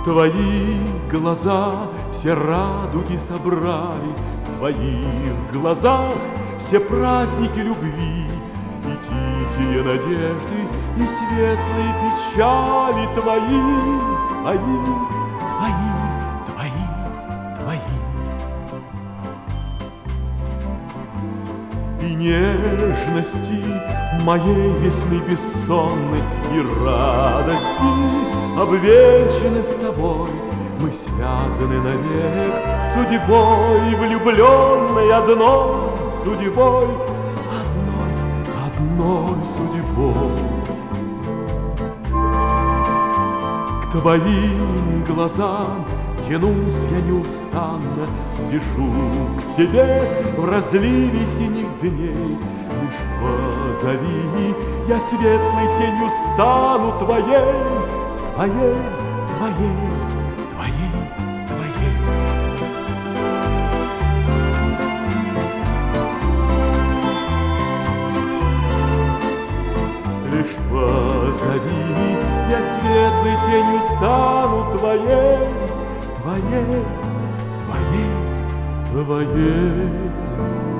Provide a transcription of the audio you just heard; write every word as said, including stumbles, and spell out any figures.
Твои глаза все радуги собрали, в твоих глазах все праздники любви, и тихие надежды, и светлые печали твои, твои, твои, твои, твои. И нежности моей весны бессонной, и радости обвенчаны с тобой. Мы связаны навек судьбой, влюбленной одной судьбой, одной, одной судьбой. К твоим глазам тянусь я неустанно, спешу к тебе в разливе синих дней. Лишь позови, я светлой тенью стану твоей, твоей, твоей, твоей, твоей. Лишь позови, я светлой тенью стану твоей, твоей, твоей, твоей.